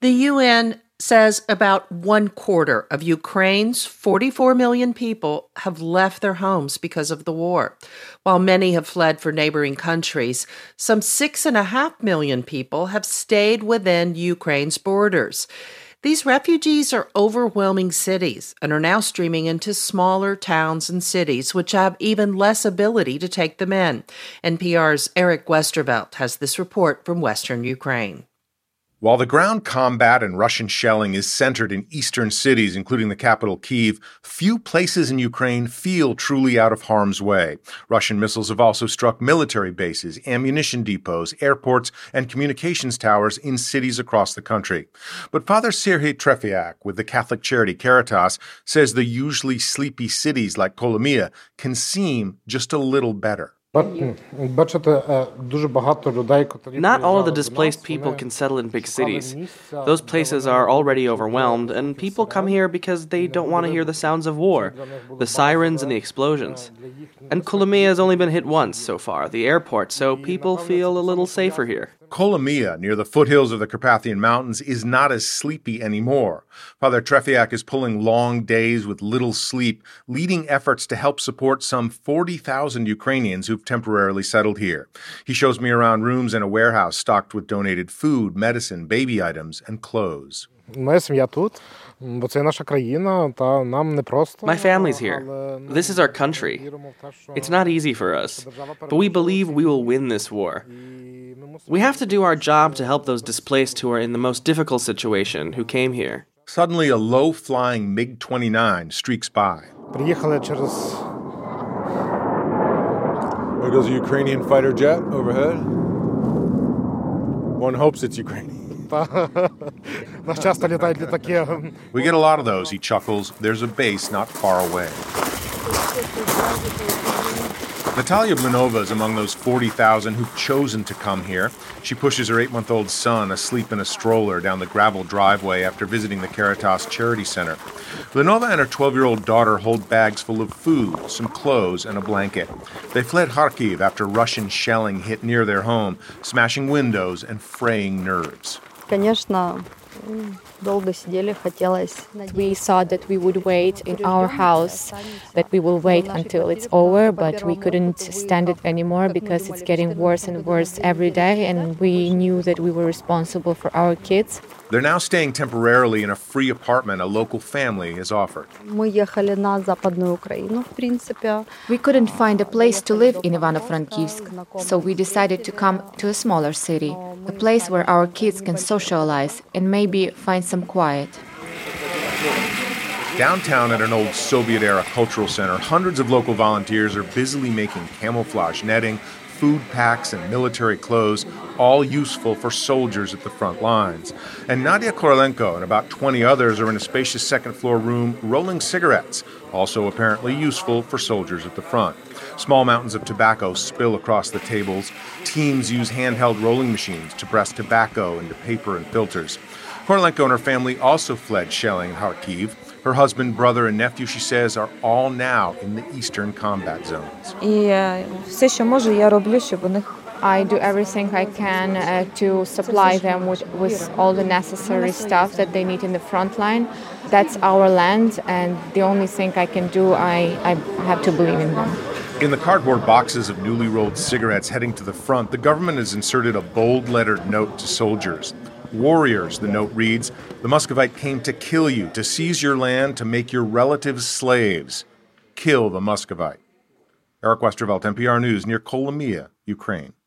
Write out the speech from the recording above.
The UN says about 1/4 of Ukraine's 44 million people have left their homes because of the war. While many have fled for neighboring countries, some 6.5 million people have stayed within Ukraine's borders. These refugees are overwhelming cities and are now streaming into smaller towns and cities, which have even less ability to take them in. NPR's Eric Westervelt has this report from Western Ukraine. While the ground combat and Russian shelling is centered in eastern cities, including the capital Kyiv, few places in Ukraine feel truly out of harm's way. Russian missiles have also struck military bases, ammunition depots, airports, and communications towers in cities across the country. But Father Serhiy Trefiak with the Catholic charity Caritas says the usually sleepy cities like Kolomia can seem just a little better. Not all of the displaced people can settle in big cities. Those places are already overwhelmed, and people come here because they don't want to hear the sounds of war, the sirens and the explosions. And Kolomia has only been hit once so far, the airport, so people feel a little safer here. Kolomia, near the foothills of the Carpathian Mountains, is not as sleepy anymore. Father Trefiak is pulling long days with little sleep, leading efforts to help support some 40,000 Ukrainians who've temporarily settled here. He shows me around rooms in a warehouse stocked with donated food, medicine, baby items, and clothes. My family's here. This is our country. It's not easy for us, but we believe we will win this war. We have to do our job to help those displaced who are in the most difficult situation, who came here. Suddenly, a low-flying MiG-29 streaks by. There goes a Ukrainian fighter jet overhead. One hopes it's Ukrainian. We get a lot of those, he chuckles. There's a base not far away. Natalia Blinova is among those 40,000 who've chosen to come here. She pushes her 8-month-old son asleep in a stroller down the gravel driveway after visiting the Caritas Charity Center. Blinova and her 12-year-old daughter hold bags full of food, some clothes, and a blanket. They fled Kharkiv after Russian shelling hit near their home, smashing windows and fraying nerves. We thought that we would wait in our house, that we will wait until it's over, but we couldn't stand it anymore because it's getting worse and worse every day, and we knew that we were responsible for our kids. They're now staying temporarily in a free apartment a local family has offered. We couldn't find a place to live in Ivano-Frankivsk, so we decided to come to a smaller city, a place where our kids can socialize and maybe find some quiet. Downtown at an old Soviet-era cultural center, hundreds of local volunteers are busily making camouflage netting, food packs, and military clothes, all useful for soldiers at the front lines. And Nadia Korolenko and about 20 others are in a spacious second-floor room rolling cigarettes, also apparently useful for soldiers at the front. Small mountains of tobacco spill across the tables. Teams use handheld rolling machines to press tobacco into paper and filters. Korolenko and her family also fled shelling in Kharkiv. Her husband, brother, and nephew, she says, are all now in the eastern combat zones. I do everything I can to supply them with all the necessary stuff that they need in the front line. That's our land, and the only thing I can do, I have to believe in them. In the cardboard boxes of newly rolled cigarettes heading to the front, the government has inserted a bold-lettered note to soldiers. Warriors, the note reads, the Muscovite came to kill you, to seize your land, to make your relatives slaves. Kill the Muscovite. Eric Westervelt, NPR News, near Kolomia, Ukraine.